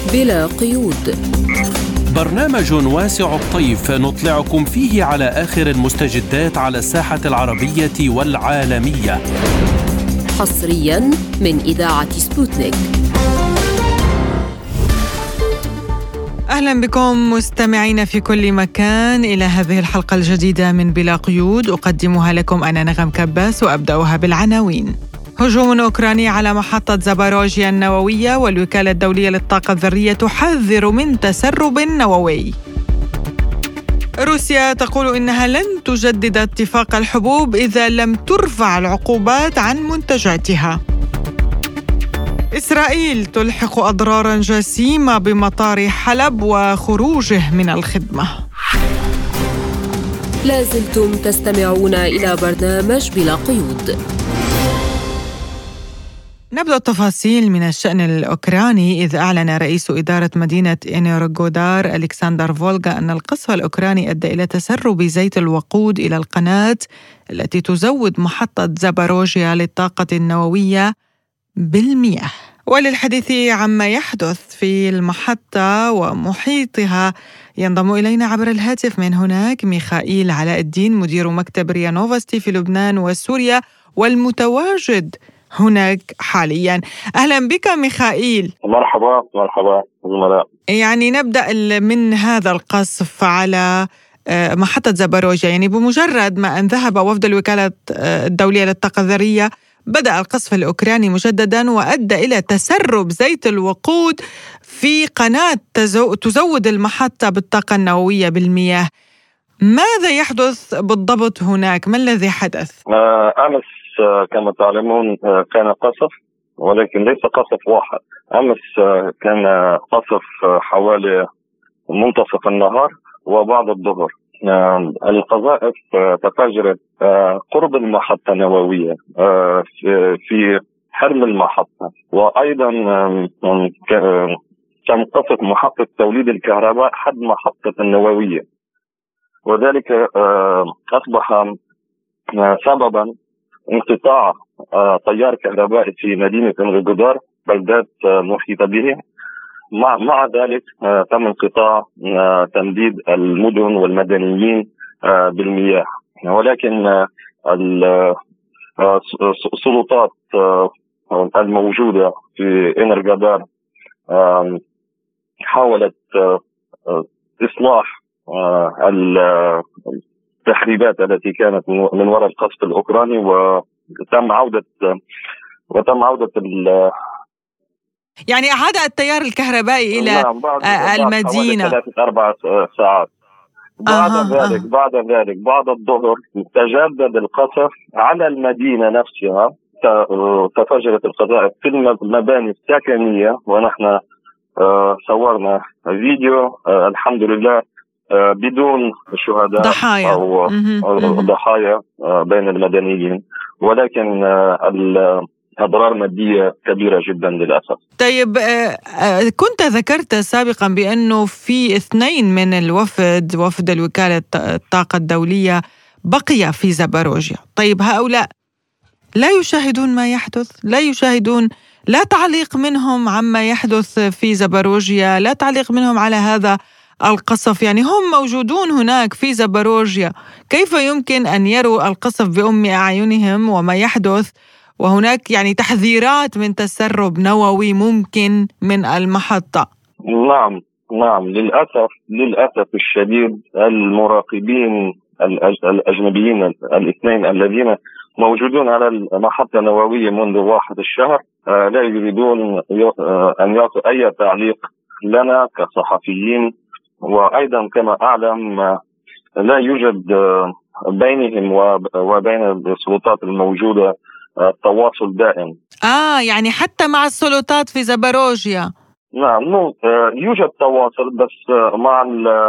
بلا قيود، برنامج واسع الطيف نطلعكم فيه على آخر المستجدات على الساحة العربية والعالمية، حصريا من إذاعة سبوتنيك. أهلا بكم مستمعين في كل مكان إلى هذه الحلقة الجديدة من بلا قيود، أقدمها لكم أنا نغم كباس وأبدأها بالعناوين. هجوم أوكراني على محطة زاباروجيا النووية، والوكالة الدولية للطاقة الذرية تحذر من تسرب نووي. روسيا تقول إنها لن تجدد اتفاق الحبوب إذا لم ترفع العقوبات عن منتجاتها. إسرائيل تلحق أضرارا جسيمة بمطار حلب وخروجه من الخدمة. لازلتم تستمعون إلى برنامج بلا قيود. نبدأ التفاصيل من الشأن الأوكراني، إذ أعلن رئيس إدارة مدينة إنرغودار ألكسندر فولغا أن القصف الأوكراني أدى إلى تسرب زيت الوقود إلى القناة التي تزود محطة زاباروجيا للطاقة النووية بالمياه. وللحديث عما يحدث في المحطة ومحيطها ينضم إلينا عبر الهاتف من هناك ميخائيل علاء الدين، مدير مكتب ريا نوفستي في لبنان وسوريا والمتواجد هناك حاليا. أهلا بك ميخائيل. مرحبا زملاء. يعني نبدأ من هذا القصف على محطة زاباروجيا، يعني بمجرد ما أن ذهب وفد الوكالة الدولية للطاقة الذرية بدأ القصف الأوكراني مجددا وأدى إلى تسرب زيت الوقود في قناة تزود المحطة بالطاقة النووية بالمياه. ماذا يحدث بالضبط هناك؟ ما الذي حدث؟ أمس كما تعلمون كان قصف، ولكن ليس قصف واحد. أمس كان قصف حوالي منتصف النهار وبعد الظهر. القذائف تفجرت قرب المحطة النووية في حرم المحطة، وأيضا تم قصف محطة توليد الكهرباء حد محطة النووية، وذلك أصبح سببا انقطاع تيار كهربائي في مدينة إنرغودار بلدات محيطة به. مع ذلك تم انقطاع تمديد المدن والمدنيين بالمياه، ولكن السلطات الموجودة في إنرغودار حاولت إصلاح التخريبات التي كانت من وراء القصف الأوكراني، وتم عودة يعني أعاد التيار الكهربائي إلى المدينة بعد 3-4 ساعات. بعد ذلك بعد الظهر تجدد القصف على المدينة نفسها. تفجرت القذائف في المباني السكنية، ونحن صورنا فيديو الحمد لله بدون شهداء ضحايا أو ضحايا بين المدنيين، ولكن أضرار مادية كبيرة جدا للأسف. طيب، كنت ذكرت سابقا بأنه في 2 من وفد الوكالة الطاقة الدولية بقي في زاباروجيا. طيب، هؤلاء لا يشاهدون ما يحدث، لا تعليق منهم عما يحدث في زاباروجيا، لا تعليق منهم على هذا القصف. يعني هم موجودون هناك في زاباروجيا، كيف يمكن أن يروا القصف بأم أعينهم وما يحدث، وهناك يعني تحذيرات من تسرب نووي ممكن من المحطة؟ نعم للأسف الشديد المراقبين الأجنبيين 2 الذين موجودون على المحطة النووية منذ 1 الشهر لا يريدون أن يعطوا أي تعليق لنا كصحفيين، وأيضا كما أعلم لا يوجد بينهم وبين السلطات الموجودة تواصل دائم. يعني حتى مع السلطات في زاباروجيا؟ نعم، يوجد تواصل، بس مع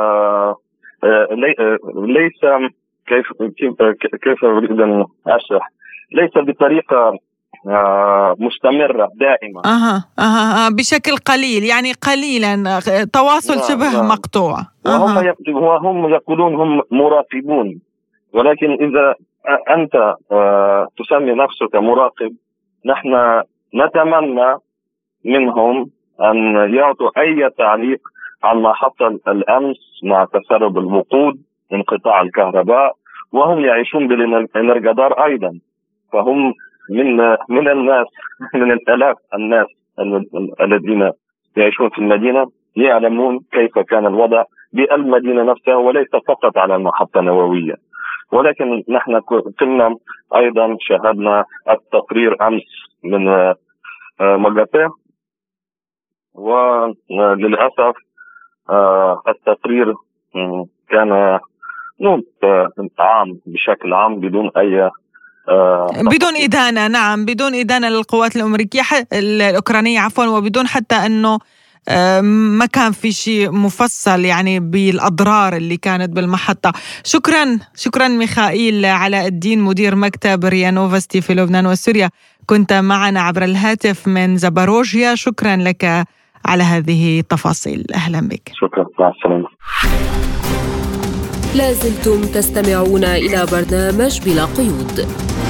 ليس كيف أريد أن أشرح، ليس بطريقة مستمرة دائمة. بشكل قليل، يعني قليلا تواصل شبه مقطوع. وهم يقولون هم مراقبون، ولكن إذا أنت تسمي نفسك مراقب، نحن نتمنى منهم أن يعطوا أي تعليق عن ما حصل الأمس مع تسرب الوقود، انقطاع الكهرباء، وهم يعيشون بالإنرجدار أيضا. فهم من الناس، من الآلاف الناس الذين يعيشون في المدينة يعلمون كيف كان الوضع بالمدينة نفسها، وليس فقط على المحطة النووية. ولكن نحن كنا أيضا شاهدنا التقرير أمس من مجاتيه، وللأسف التقرير كان عام بشكل عام بدون أي بدون إدانة. نعم، بدون إدانة للقوات الأمريكية الأوكرانية وبدون حتى أنه ما كان في شيء مفصل يعني بالأضرار اللي كانت بالمحطة. شكرا ميخائيل علاء الدين، مدير مكتب ريا نوفستي في لبنان وسوريا، كنت معنا عبر الهاتف من زاباروجيا. شكرا لك على هذه التفاصيل. أهلا بك. شكرا، مع السلامة. لازلتم تستمعون إلى برنامج بلا قيود.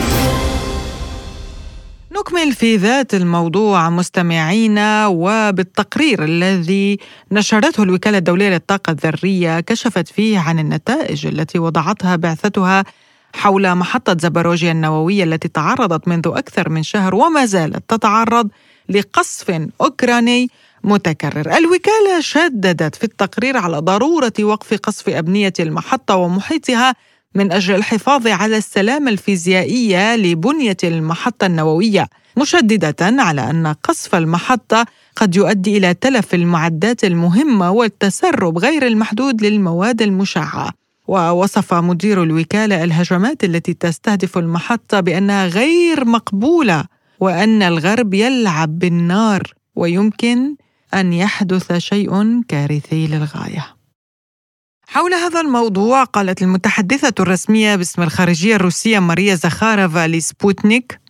نكمل في ذات الموضوع مستمعينا، وبالتقرير الذي نشرته الوكالة الدولية للطاقة الذرية كشفت فيه عن النتائج التي وضعتها بعثتها حول محطة زاباروجيا النووية التي تعرضت منذ أكثر من شهر وما زالت تتعرض لقصف أوكراني متكرر. الوكالة شددت في التقرير على ضرورة وقف قصف أبنية المحطة ومحيطها من أجل الحفاظ على السلامة الفيزيائية لبنية المحطة النووية، مشددة على أن قصف المحطة قد يؤدي إلى تلف المعدات المهمة والتسرب غير المحدود للمواد المشعة. ووصف مدير الوكالة الهجمات التي تستهدف المحطة بأنها غير مقبولة، وأن الغرب يلعب بالنار ويمكن أن يحدث شيء كارثي للغاية. حول هذا الموضوع قالت المتحدثة الرسمية باسم الخارجية الروسية ماريا زخارова لسبوتنيك: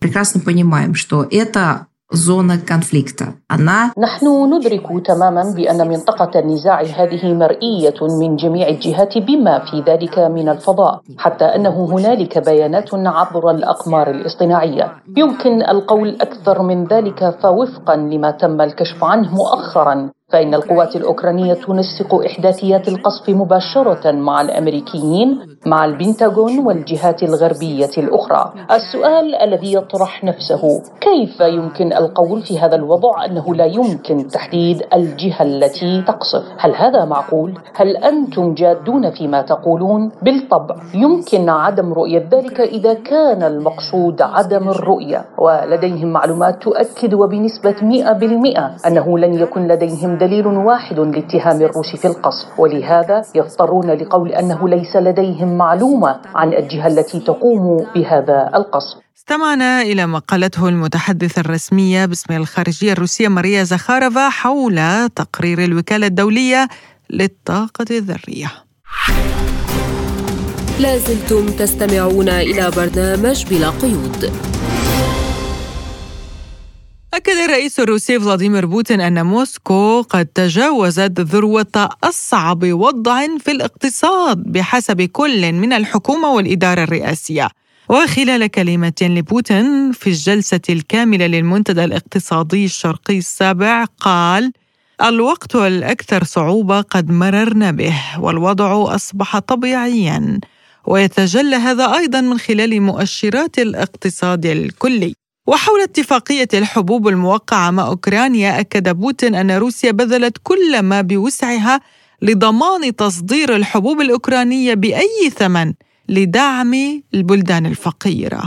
نحن ندرك تماما بأن منطقة النزاع هذه مرئية من جميع الجهات بما في ذلك من الفضاء، حتى أنه هنالك بيانات عبر الأقمار الاصطناعية. يمكن القول أكثر من ذلك، فوفقا لما تم الكشف عنه مؤخرا فإن القوات الأوكرانية تنسق إحداثيات القصف مباشرة مع الأمريكيين، مع البنتاغون والجهات الغربية الأخرى. السؤال الذي يطرح نفسه: كيف يمكن القول في هذا الوضع أنه لا يمكن تحديد الجهة التي تقصف؟ هل هذا معقول؟ هل أنتم جادون فيما تقولون؟ بالطبع يمكن عدم رؤية ذلك إذا كان المقصود عدم الرؤية، ولديهم معلومات تؤكد وبنسبة 100% أنه لن يكن لديهم دليل واحد لاتهام الروس في القصف، ولهذا يضطرون لقول أنه ليس لديهم معلومة عن الجهة التي تقوم بهذا القصف. استمعنا إلى ما قالته المتحدثة الرسمية باسم الخارجية الروسية ماريا زخارova حول تقرير الوكالة الدولية للطاقة الذرية. لازلتم تستمعون إلى برنامج بلا قيود. أكد الرئيس الروسي فلاديمير بوتين أن موسكو قد تجاوزت ذروة أصعب وضع في الاقتصاد بحسب كل من الحكومة والإدارة الرئاسية. وخلال كلمة لبوتين في الجلسة الكاملة للمنتدى الاقتصادي الشرقي السابع قال: الوقت الأكثر صعوبة قد مررنا به، والوضع أصبح طبيعياً، ويتجلى هذا أيضاً من خلال مؤشرات الاقتصاد الكلي. وحول اتفاقية الحبوب الموقعة مع أوكرانيا، أكد بوتين أن روسيا بذلت كل ما بوسعها لضمان تصدير الحبوب الأوكرانية بأي ثمن لدعم البلدان الفقيرة.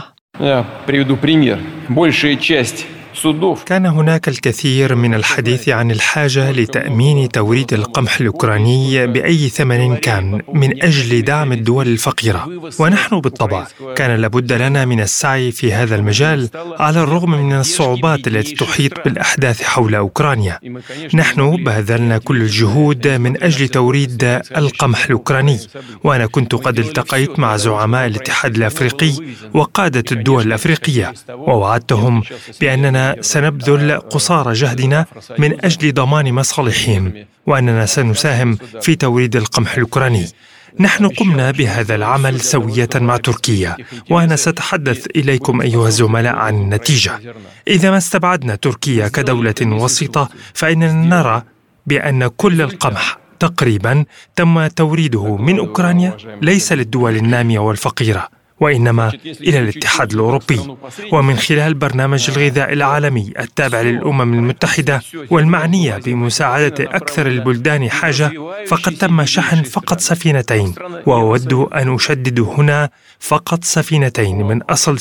كان هناك الكثير من الحديث عن الحاجة لتأمين توريد القمح الأوكراني بأي ثمن كان من أجل دعم الدول الفقيرة، ونحن بالطبع كان لابد لنا من السعي في هذا المجال على الرغم من الصعوبات التي تحيط بالأحداث حول أوكرانيا. نحن بذلنا كل الجهود من أجل توريد القمح الأوكراني، وأنا كنت قد التقيت مع زعماء الاتحاد الأفريقي وقادة الدول الأفريقية، ووعدتهم بأننا سنبذل قصارى جهدنا من أجل ضمان مصالحهم، وأننا سنساهم في توريد القمح الأوكراني. نحن قمنا بهذا العمل سوية مع تركيا، وأنا سأتحدث إليكم أيها الزملاء عن النتيجة. إذا ما استبعدنا تركيا كدولة وسيطة، فإننا نرى بأن كل القمح تقريبا تم توريده من أوكرانيا ليس للدول النامية والفقيرة، وإنما إلى الاتحاد الأوروبي. ومن خلال برنامج الغذاء العالمي التابع للأمم المتحدة والمعنية بمساعدة أكثر البلدان حاجة، فقد تم شحن فقط سفينتين، وأود أن أشدد هنا فقط سفينتين من أصل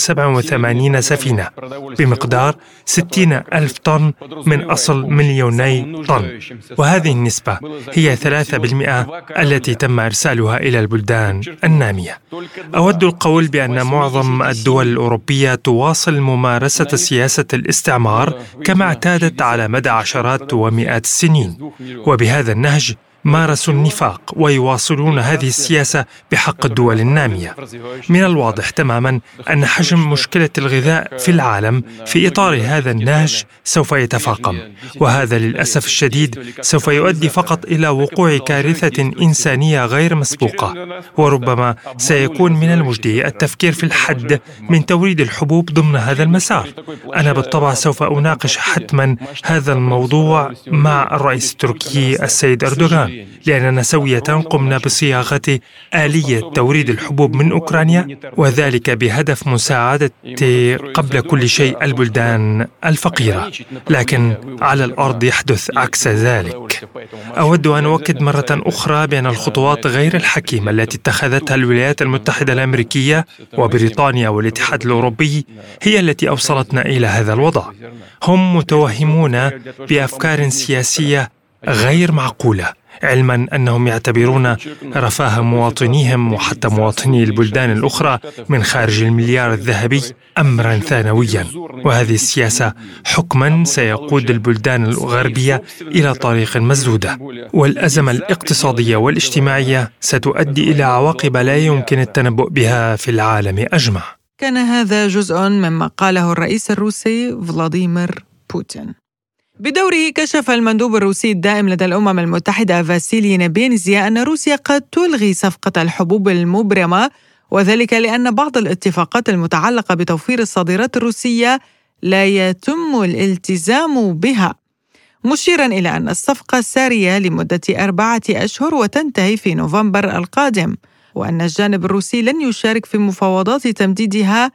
87 سفينة بمقدار 60,000 طن من أصل 2,000,000 طن، وهذه النسبة هي 3% التي تم إرسالها إلى البلدان النامية. أود القول بأن معظم الدول الأوروبية تواصل ممارسة سياسة الاستعمار كما اعتادت على مدى عشرات ومئات السنين، وبهذا النهج مارسوا النفاق ويواصلون هذه السياسة بحق الدول النامية. من الواضح تماما أن حجم مشكلة الغذاء في العالم في إطار هذا النهج سوف يتفاقم، وهذا للأسف الشديد سوف يؤدي فقط إلى وقوع كارثة إنسانية غير مسبوقة. وربما سيكون من المجدي التفكير في الحد من توريد الحبوب ضمن هذا المسار. أنا بالطبع سوف أناقش حتما هذا الموضوع مع الرئيس التركي السيد أردوغان، لأننا سوية قمنا بصياغة آلية توريد الحبوب من أوكرانيا، وذلك بهدف مساعدة قبل كل شيء البلدان الفقيرة، لكن على الأرض يحدث عكس ذلك. أود أن أؤكد مرة أخرى بأن الخطوات غير الحكيمة التي اتخذتها الولايات المتحدة الأمريكية وبريطانيا والاتحاد الأوروبي هي التي أوصلتنا إلى هذا الوضع. هم متوهمون بأفكار سياسية غير معقولة، علما أنهم يعتبرون رفاه مواطنيهم وحتى مواطني البلدان الأخرى من خارج المليار الذهبي أمرا ثانويا، وهذه السياسة حكما سيقود البلدان الغربية إلى طريق مسدودة، والأزمة الاقتصادية والاجتماعية ستؤدي إلى عواقب لا يمكن التنبؤ بها في العالم أجمع. كان هذا جزء مما قاله الرئيس الروسي فلاديمير بوتين. بدوره كشف المندوب الروسي الدائم لدى الأمم المتحدة فاسيلي نبينزيا أن روسيا قد تلغي صفقة الحبوب المبرمة، وذلك لأن بعض الاتفاقات المتعلقة بتوفير الصادرات الروسية لا يتم الالتزام بها، مشيرا إلى أن الصفقة سارية لمدة 4 أشهر وتنتهي في نوفمبر القادم، وأن الجانب الروسي لن يشارك في مفاوضات تمديدها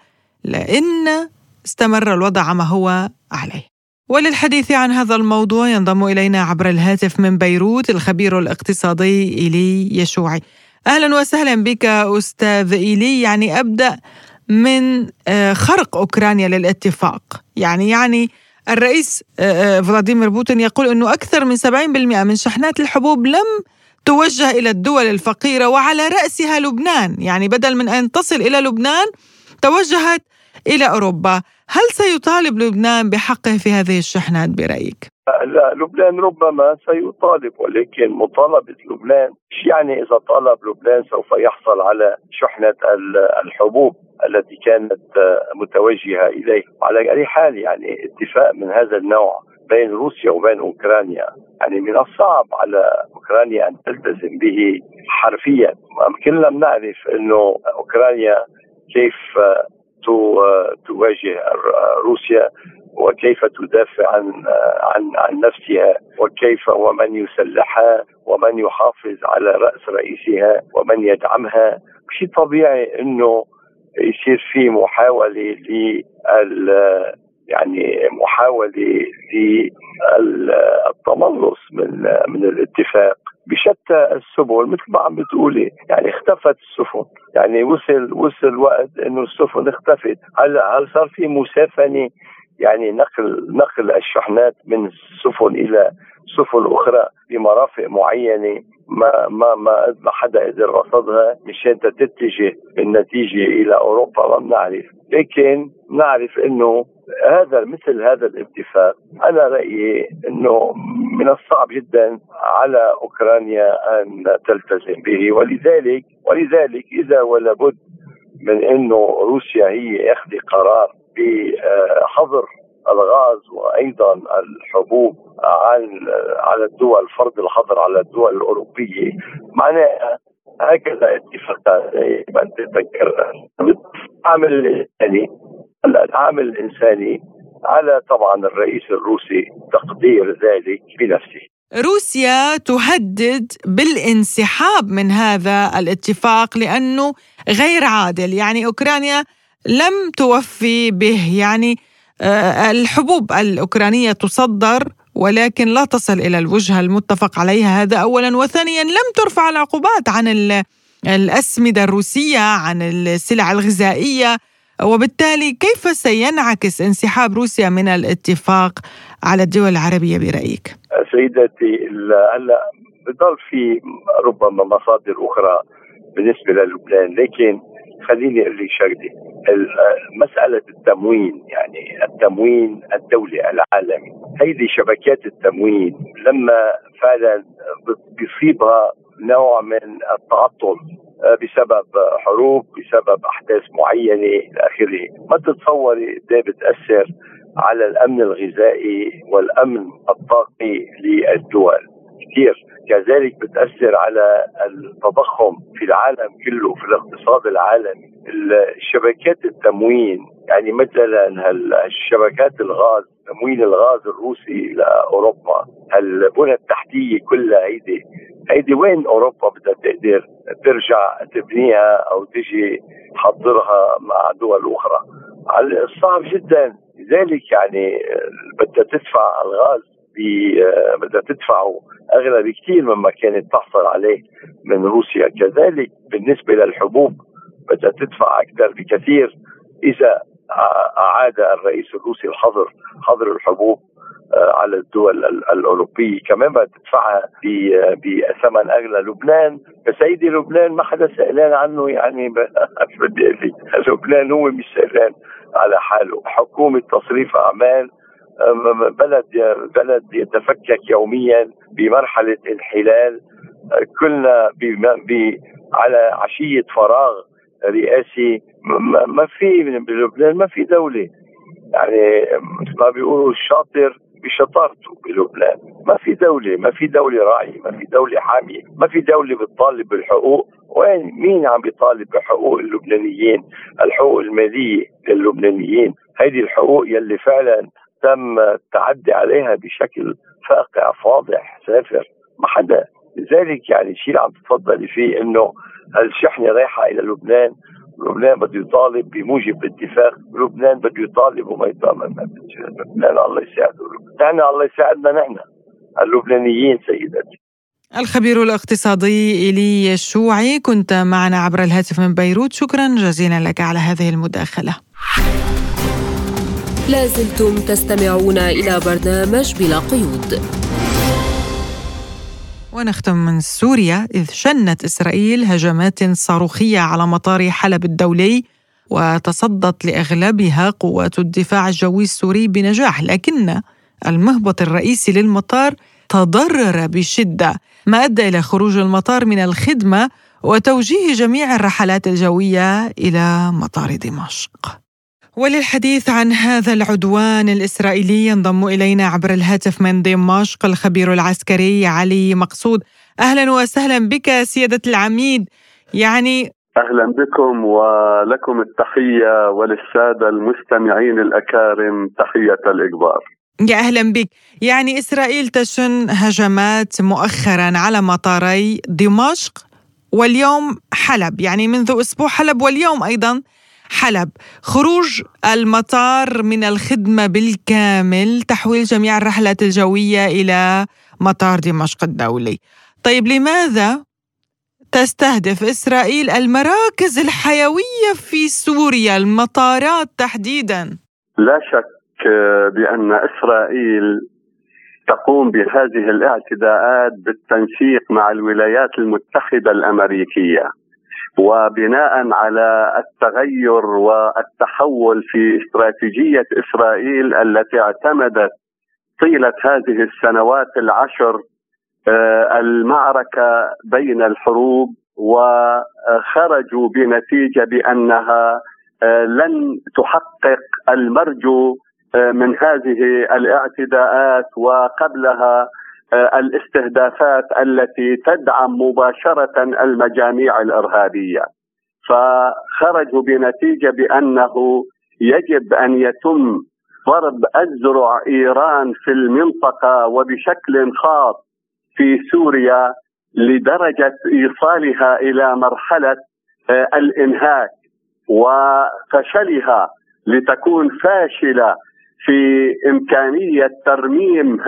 لأن استمر الوضع ما هو عليه. وللحديث عن هذا الموضوع ينضم إلينا عبر الهاتف من بيروت الخبير الاقتصادي إيلي يشوعي. أهلا وسهلا بك أستاذ إيلي. يعني أبدأ من خرق أوكرانيا للاتفاق. يعني الرئيس فلاديمير بوتين يقول أنه أكثر من 70% من شحنات الحبوب لم توجه إلى الدول الفقيرة، وعلى رأسها لبنان. يعني بدل من أن تصل إلى لبنان توجهت إلى أوروبا. هل سيطالب لبنان بحقه في هذه الشحنات برأيك؟ لا، لبنان ربما سيطالب، ولكن مطالبة لبنان يعني إذا طالب لبنان سوف يحصل على شحنة الحبوب التي كانت متوجهة إليه. على أي حال يعني اتفاق من هذا النوع بين روسيا وبين أوكرانيا يعني من الصعب على أوكرانيا أن تلتزم به حرفيا. كلنا نعرف أنه أوكرانيا كيف تواجه روسيا وكيف تدافع عن نفسها، وكيف ومن يسلحها ومن يحافظ على رأس رئيسها ومن يدعمها. شيء طبيعي انه يصير في محاولة للتملص من الاتفاق بشتى السبل. مثل ما عم بتقولي يعني اختفت السفن، يعني وصل وقت انه السفن اختفت. هل صار في مسافنة يعني نقل الشحنات من السفن الى سفن اخرى بمرافق معينة ما حدا قدر رصدها مشان تتجه النتيجة الى اوروبا؟ ما بنعرف، لكن نعرف انه مثل هذا الاتفاق انا رأيي انه من الصعب جدا على اوكرانيا ان تلتزم به، ولذلك اذا ولابد من انه روسيا هي اخذ قرار بحظر الغاز وايضا الحبوب على الدول، فرض الحظر على الدول الاوروبيه، معناها هكذا اتفاقات زي ما انت تذكرنا. العامل الإنساني على طبعا الرئيس الروسي تقدير ذلك بنفسه. روسيا تهدد بالانسحاب من هذا الاتفاق لأنه غير عادل، يعني أوكرانيا لم توفي به، يعني الحبوب الأوكرانية تصدر ولكن لا تصل إلى الوجهة المتفق عليها، هذا أولا. وثانيا لم ترفع العقوبات عن الأسمدة الروسية، عن السلع الغذائية، وبالتالي كيف سينعكس انسحاب روسيا من الاتفاق على الدول العربية برأيك؟ سيدتي، هلا بضل في ربما مصادر أخرى بالنسبة للبنان، لكن خليني أقول لك شغلة. مسألة التموين، يعني التموين الدولي العالمي، هيدي شبكات التموين لما فعلا بيصيبها نوع من التعطل بسبب حروب، بسبب أحداث معينة إلى آخره، ما تتصوري قد بتأثر على الأمن الغذائي والأمن الطاقي للدول كثير. كذلك بتأثر على التضخم في العالم كله، في الاقتصاد العالمي. الشبكات التموين، يعني مثلا الشبكات الغاز، تموين الغاز الروسي لأوروبا، البنى التحتية كلها هيدي وين أوروبا بدها تقدر ترجع تبنيها أو تجي تحضرها مع دول أخرى؟ صعب جدا. لذلك يعني بدها تدفع الغاز، بدها تدفعه أغلى بكثير مما كانت تحصل عليه من روسيا. كذلك بالنسبة للحبوب بدها تدفع أكثر بكثير إذا أعاد الرئيس الروسي حظر الحبوب على الدول الأوروبية. كمان بدها تدفعها بثمن أغلى. لبنان، سيدي، لبنان ما حدا سألان عنه، يعني بدي أقول لك لبنان هو مش سألان على حاله. حكومة تصريف أعمال، بلد يتفكك يوميا بمرحلة انحلال. كلنا على عشية فراغ رئاسي. ما في بلبنان، ما في دولة، يعني مثل ما بيقولوا الشاطر بشطارته بلبنان. ما في دولة راعية، ما في دولة حامية، ما في دولة بتطالب بالحقوق. وين مين عم بيطالب بحقوق اللبنانيين؟ الحقوق المالية للبنانيين، هيدي الحقوق يلي فعلا تم التعدي عليها بشكل فاقع فاضح سافر، ما حدا. لذلك يعني الشيء اللي عم تتفضلي فيه انه الشحنة رايحة الى لبنان بده يطالب بموجب الاتفاق، لبنان بده يطالب وما يطالب. لبنان الله يساعده، نحن الله يساعدنا، نحن اللبنانيين. سيدتي، الخبير الاقتصادي إيلي الشوعي، كنت معنا عبر الهاتف من بيروت. شكرا جزيلا لك على هذه المداخلة. لازلتم تستمعون إلى برنامج بلا قيود. ونختم من سوريا، إذ شنت إسرائيل هجمات صاروخية على مطار حلب الدولي، وتصدت لأغلبها قوات الدفاع الجوي السوري بنجاح، لكن المهبط الرئيسي للمطار تضرر بشدة، ما أدى إلى خروج المطار من الخدمة وتوجيه جميع الرحلات الجوية إلى مطار دمشق. وللحديث عن هذا العدوان الإسرائيلي ينضم إلينا عبر الهاتف من دمشق الخبير العسكري علي مقصود. أهلا وسهلا بك سيادة العميد. يعني أهلا بكم ولكم التحية، وللسادة المستمعين الأكارم تحية الإكبار. يا أهلا بك. يعني إسرائيل تشن هجمات مؤخرا على مطاري دمشق واليوم حلب، يعني منذ أسبوع حلب واليوم أيضا حلب. خروج المطار من الخدمة بالكامل، تحويل جميع الرحلات الجوية إلى مطار دمشق الدولي. طيب لماذا تستهدف إسرائيل المراكز الحيوية في سوريا، المطارات تحديدا؟ لا شك بأن إسرائيل تقوم بهذه الاعتداءات بالتنسيق مع الولايات المتحدة الأمريكية، وبناء على التغير والتحول في استراتيجية إسرائيل التي اعتمدت طيلة هذه السنوات العشر المعركة بين الحروب، وخرجوا بنتيجة بأنها لن تحقق المرجو من هذه الاعتداءات، وقبلها الاستهدافات التي تدعم مباشرة المجاميع الإرهابية. فخرجوا بنتيجة بأنه يجب أن يتم ضرب أذرع إيران في المنطقة وبشكل خاص في سوريا لدرجة إيصالها إلى مرحلة الإنهاك وفشلها لتكون فاشلة في إمكانية ترميم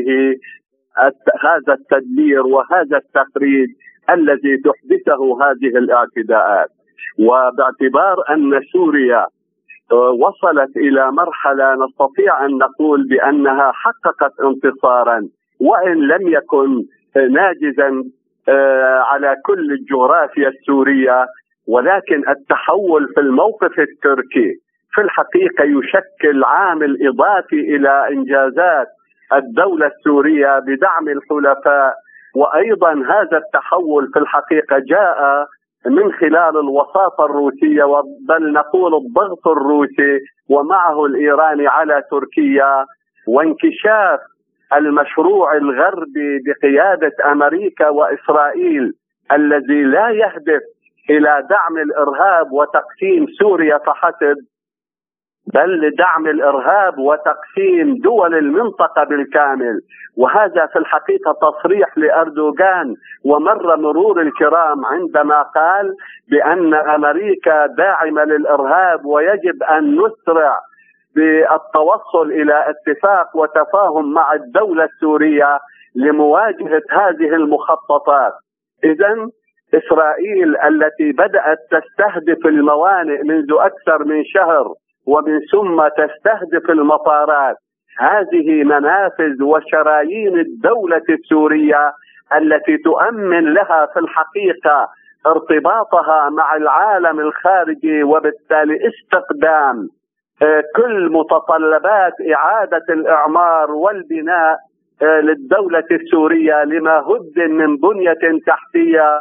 هذا التدمير وهذا التخريب الذي تحدثه هذه الاعتداءات. وباعتبار أن سوريا وصلت إلى مرحلة نستطيع أن نقول بأنها حققت انتصارا وإن لم يكن ناجزا على كل الجغرافيا السورية، ولكن التحول في الموقف التركي في الحقيقة يشكل عامل إضافي إلى إنجازات الدولة السورية بدعم الحلفاء. وأيضا هذا التحول في الحقيقة جاء من خلال الوساطة الروسية بل نقول الضغط الروسي ومعه الإيراني على تركيا، وانكشاف المشروع الغربي بقيادة أمريكا وإسرائيل الذي لا يهدف إلى دعم الإرهاب وتقسيم سوريا فحسب، بل لدعم الإرهاب وتقسيم دول المنطقة بالكامل. وهذا في الحقيقة تصريح لأردوغان ومر مرور الكرام عندما قال بأن أمريكا داعمة للإرهاب ويجب أن نسرع بالتوصل إلى اتفاق وتفاهم مع الدولة السورية لمواجهة هذه المخططات. إذن إسرائيل التي بدأت تستهدف الموانئ منذ أكثر من شهر ومن ثم تستهدف المطارات، هذه منافذ وشرايين الدولة السورية التي تؤمن لها في الحقيقة ارتباطها مع العالم الخارجي وبالتالي استخدام كل متطلبات إعادة الإعمار والبناء للدولة السورية لما هد من بنية تحتية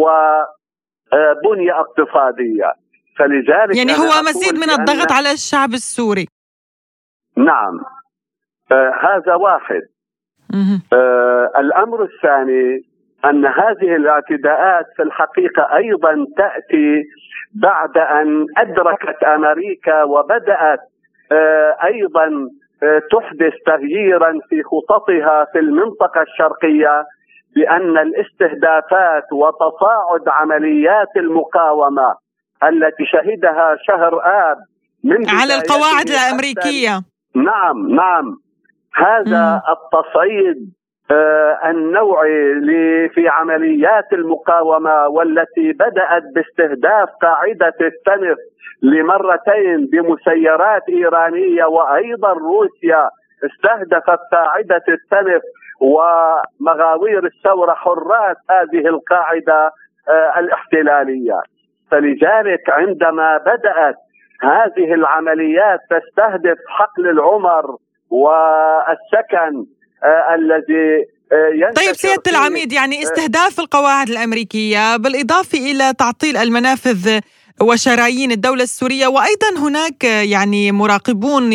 وبنية اقتصادية. فلذلك يعني هو مزيد من الضغط على الشعب السوري. نعم، هذا واحد. الأمر الثاني أن هذه الاعتداءات في الحقيقة أيضا تأتي بعد أن أدركت أمريكا وبدأت أيضا تحدث تغييرا في خططها في المنطقة الشرقية، بأن الاستهدافات وتصاعد عمليات المقاومة التي شهدها شهر آب من على القواعد الأمريكية. نعم هذا التصعيد النوعي في عمليات المقاومة والتي بدأت باستهداف قاعدة التنف لمرتين بمسيرات إيرانية، وأيضا روسيا استهدفت قاعدة التنف ومغاوير الثورة حراس هذه القاعدة الاحتلالية. فلذلك عندما بدأت هذه العمليات تستهدف حقل العمر والسكن الذي طيب سيادة العميد، يعني استهداف القواعد الأمريكية بالإضافة إلى تعطيل المنافذ وشرايين الدولة السورية، وأيضا هناك يعني مراقبون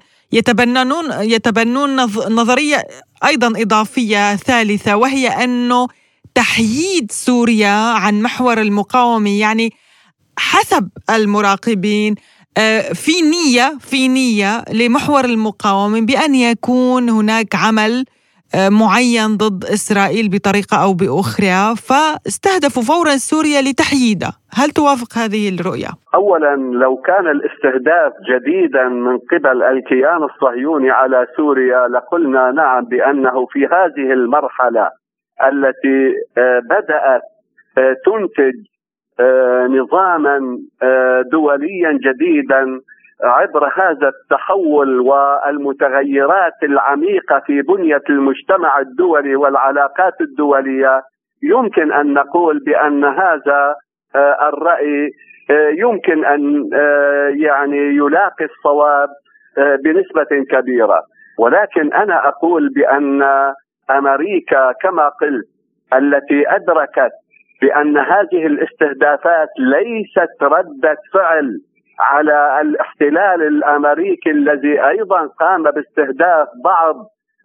يتبنون نظرية أيضا إضافية ثالثة، وهي أنه تحييد سوريا عن محور المقاومة. يعني حسب المراقبين في نية لمحور المقاومة بأن يكون هناك عمل معين ضد إسرائيل بطريقة أو بأخرى، فاستهدفوا فورا سوريا لتحييدها. هل توافق هذه الرؤية؟ أولا، لو كان الاستهداف جديدا من قبل الكيان الصهيوني على سوريا لقلنا نعم بأنه في هذه المرحلة التي بدأت تنتج نظاما دوليا جديدا عبر هذا التحول والمتغيرات العميقة في بنية المجتمع الدولي والعلاقات الدولية، يمكن أن نقول بأن هذا الرأي يمكن أن يعني يلاقي الصواب بنسبة كبيرة. ولكن أنا أقول بأن أمريكا كما قلت التي أدركت بأن هذه الاستهدافات ليست ردة فعل على الاحتلال الأمريكي الذي أيضا قام باستهداف بعض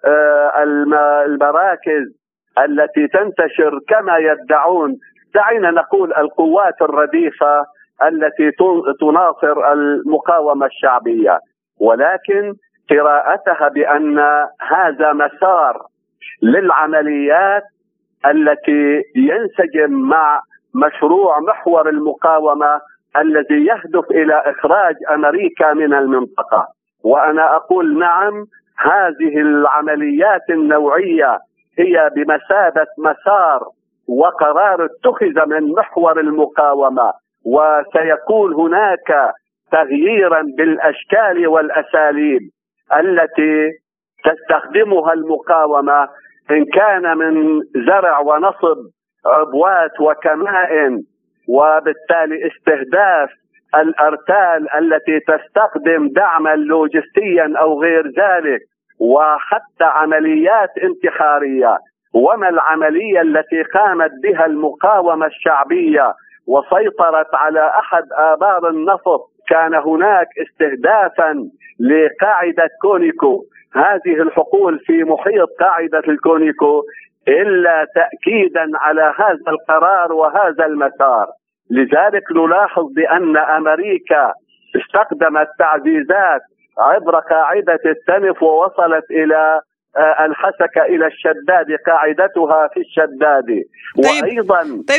المراكز التي تنتشر كما يدعون، دعينا نقول القوات الرديفة التي تناصر المقاومة الشعبية، ولكن قراءتها بأن هذا مسار للعمليات التي ينسجم مع مشروع محور المقاومة الذي يهدف إلى إخراج أمريكا من المنطقة. وأنا أقول نعم، هذه العمليات النوعية هي بمثابة مسار وقرار اتخذ من محور المقاومة، وسيكون هناك تغييرا بالأشكال والأساليب التي تستخدمها المقاومة، إن كان من زرع ونصب عبوات وكمائن، وبالتالي استهداف الأرتال التي تستخدم دعما لوجستيا أو غير ذلك، وحتى عمليات انتحارية. وما العملية التي قامت بها المقاومة الشعبية وسيطرت على أحد آبار النفط؟ كان هناك استهدافا لقاعدة كونيكو، هذه الحقول في محيط قاعدة الكونيكو، إلا تأكيدا على هذا القرار وهذا المسار. لذلك نلاحظ بأن أمريكا استخدمت تعزيزات عبر قاعدة التنف ووصلت إلى الحسكة إلى الشداد، قاعدتها في الشداد. وأيضا طيب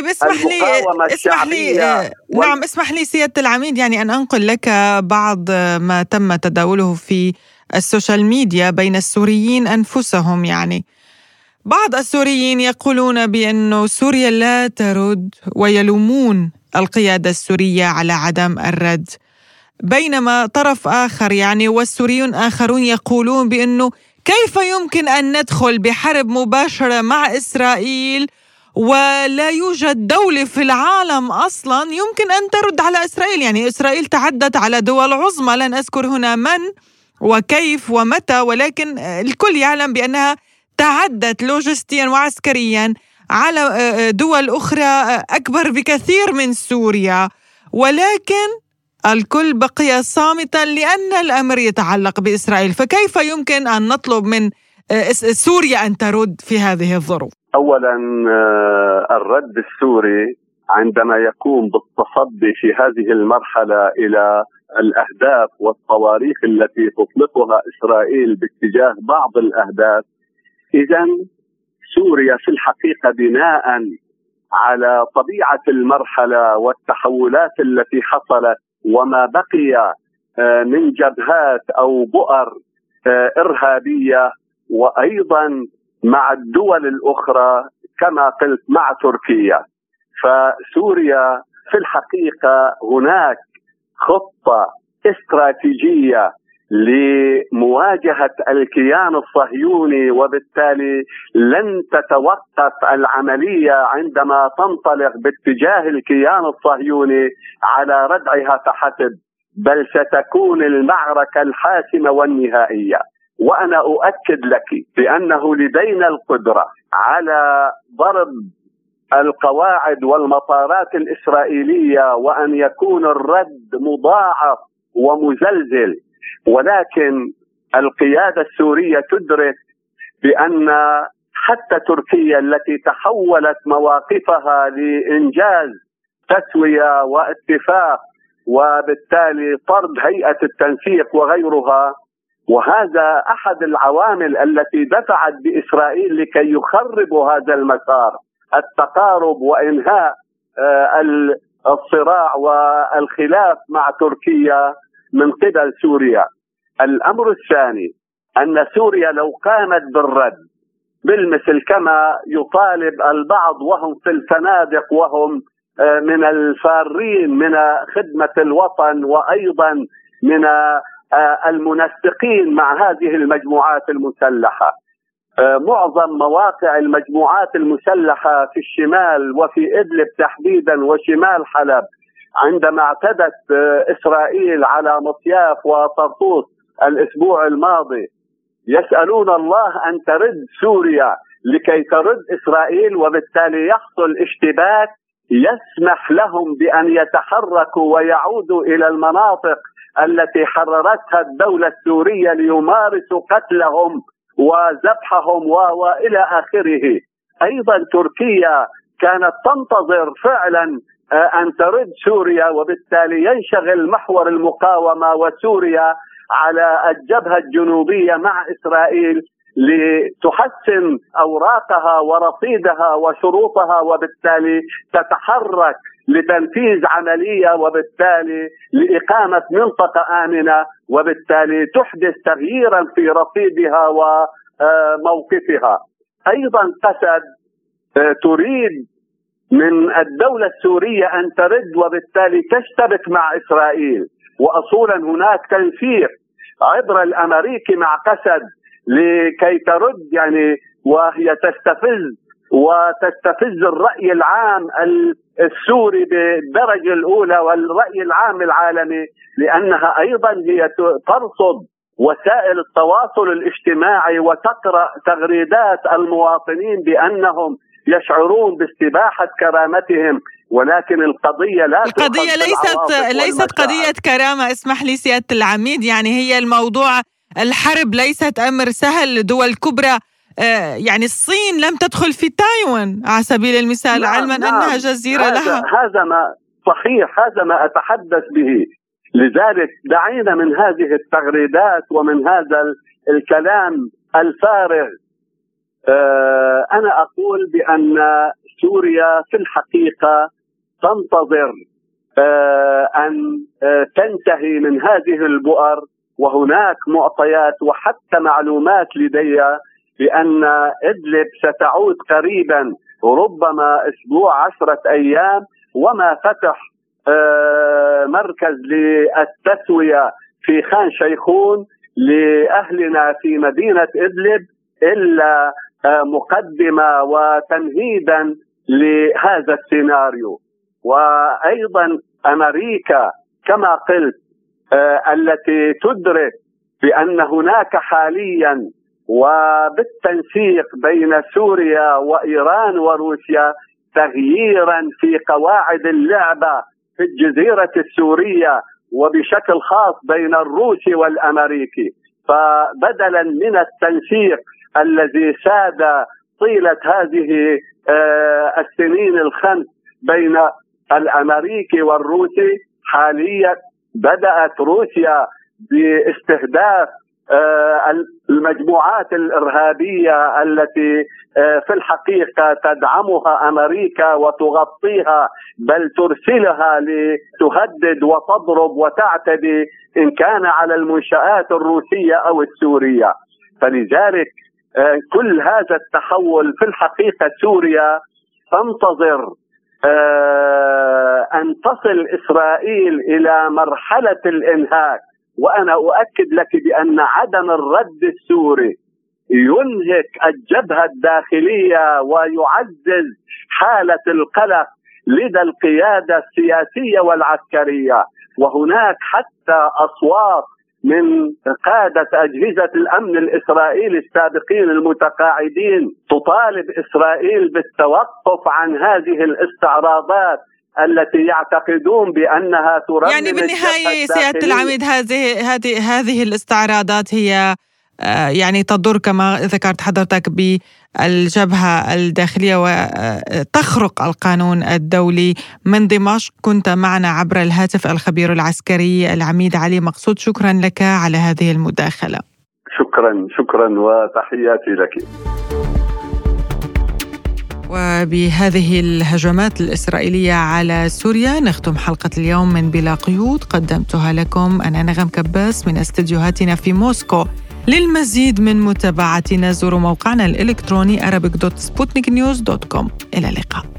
اسمح لي سيادة العميد، يعني أن أنقل لك بعض ما تم تداوله في السوشيال ميديا بين السوريين أنفسهم. يعني بعض السوريين يقولون بأن سوريا لا ترد ويلومون القيادة السورية على عدم الرد، بينما طرف آخر يعني والسوريون آخرون يقولون بأنه كيف يمكن أن ندخل بحرب مباشرة مع إسرائيل ولا يوجد دولة في العالم أصلا يمكن أن ترد على إسرائيل؟ يعني إسرائيل تعدت على دول عظمى، لن أذكر هنا من وكيف ومتى، ولكن الكل يعلم بأنها تعدت لوجستيا وعسكريا على دول أخرى أكبر بكثير من سوريا، ولكن الكل بقي صامتا لأن الأمر يتعلق بإسرائيل. فكيف يمكن أن نطلب من سوريا أن ترد في هذه الظروف؟ أولا الرد السوري عندما يقوم بالتصدي في هذه المرحلة إلى الأهداف والصواريخ التي تطلقها إسرائيل باتجاه بعض الأهداف، إذن سوريا في الحقيقة بناء على طبيعة المرحلة والتحولات التي حصلت وما بقي من جبهات أو بؤر إرهابية، وأيضا مع الدول الأخرى كما قلت مع تركيا، فسوريا في الحقيقة هناك خطة استراتيجية لمواجهة الكيان الصهيوني، وبالتالي لن تتوقف العملية عندما تنطلق باتجاه الكيان الصهيوني على ردعها فحسب، بل ستكون المعركة الحاسمة والنهائية. وأنا أؤكد لك بأنه لدينا القدرة على ضرب القواعد والمطارات الإسرائيلية وأن يكون الرد مضاعف ومزلزل، ولكن القيادة السورية تدرك بأن حتى تركيا التي تحولت مواقفها لإنجاز تسوية واتفاق وبالتالي طرد هيئة التنسيق وغيرها، وهذا أحد العوامل التي دفعت بإسرائيل لكي يخربوا هذا المسار، التقارب وإنهاء الصراع والخلاف مع تركيا من قبل سوريا. الأمر الثاني أن سوريا لو قامت بالرد بالمثل كما يطالب البعض وهم في الفنادق وهم من الفارين من خدمة الوطن وأيضا من المنسقين مع هذه المجموعات المسلحة، معظم مواقع المجموعات المسلحة في الشمال وفي إدلب تحديدا وشمال حلب، عندما اعتدت إسرائيل على مطياف وطرطوس الأسبوع الماضي يسألون الله أن ترد سوريا لكي ترد إسرائيل، وبالتالي يحصل اشتباك يسمح لهم بأن يتحركوا ويعودوا إلى المناطق التي حررتها الدولة السورية ليمارسوا قتلهم وذبحهم وإلى آخره. أيضا تركيا كانت تنتظر فعلا أن ترد سوريا، وبالتالي ينشغل محور المقاومة وسوريا على الجبهة الجنوبية مع إسرائيل لتحسن أوراقها ورصيدها وشروطها، وبالتالي تتحرك لتنفيذ عملية، وبالتالي لإقامة منطقة آمنة، وبالتالي تحدث تغييرا في رصيدها وموقفها. أيضا قسد تريد من الدولة السورية أن ترد وبالتالي تشتبك مع إسرائيل، وأصولا هناك تنسيق عبر الأمريكي مع قسد لكي ترد، يعني وهي تستفز الرأي العام السوري بالدرجة الأولى والرأي العام العالمي، لأنها أيضا هي ترصد وسائل التواصل الاجتماعي وتقرأ تغريدات المواطنين بأنهم يشعرون باستباحة كرامتهم، ولكن القضية ليست قضية كرامة. اسمح لي سيادة العميد، يعني هي الموضوع الحرب ليست أمر سهل. دول كبرى يعني الصين لم تدخل في تايوان على سبيل المثال، علما أنها جزيرة لها. هذا ما صحيح، هذا ما أتحدث به. لذلك دعينا من هذه التغريدات ومن هذا الكلام الفارغ. أنا أقول بأن سوريا في الحقيقة تنتظر أن تنتهي من هذه البؤر، وهناك معطيات وحتى معلومات لدي بأن إدلب ستعود قريبا، ربما أسبوع 10 أيام، وما فتح مركز للتسوية في خان شيخون لأهلنا في مدينة إدلب إلا مقدمة وتمهيدا لهذا السيناريو. وأيضا أمريكا كما قلت التي تدرك بأن هناك حاليا وبالتنسيق بين سوريا وإيران وروسيا تغييرا في قواعد اللعبة في الجزيرة السورية، وبشكل خاص بين الروسي والأمريكي. فبدلا من التنسيق الذي ساد طيلة هذه السنين الخمس بين الأمريكي والروسي، حاليا بدأت روسيا باستهداف المجموعات الإرهابية التي في الحقيقة تدعمها أمريكا وتغطيها، بل ترسلها لتهدد وتضرب وتعتدي إن كان على المنشآت الروسية أو السورية. فلذلك كل هذا التحول في الحقيقة سوريا تنتظر أن تصل إسرائيل إلى مرحلة الإنهاك. وأنا أؤكد لك بأن عدم الرد السوري ينهك الجبهة الداخلية ويعزز حالة القلق لدى القيادة السياسية والعسكرية. وهناك حتى أصوات من قادة أجهزة الأمن الإسرائيلي السابقين المتقاعدين تطالب إسرائيل بالتوقف عن هذه الاستعراضات التي يعتقدون بأنها ترمم. يعني بالنهاية سيادة العميد هذه الاستعراضات هي يعني تضر كما ذكرت حضرتك بالجبهة الداخلية وتخرق القانون الدولي. من دمشق كنت معنا عبر الهاتف الخبير العسكري العميد علي مقصود، شكرا لك على هذه المداخلة. شكرا وتحياتي لك. وبهذه الهجمات الإسرائيلية على سوريا نختم حلقة اليوم من بلا قيود، قدمتها لكم أنا نغم كباس من استديوهاتنا في موسكو. للمزيد من متابعتنا زوروا موقعنا الإلكتروني arabic.sputniknews.com. إلى اللقاء.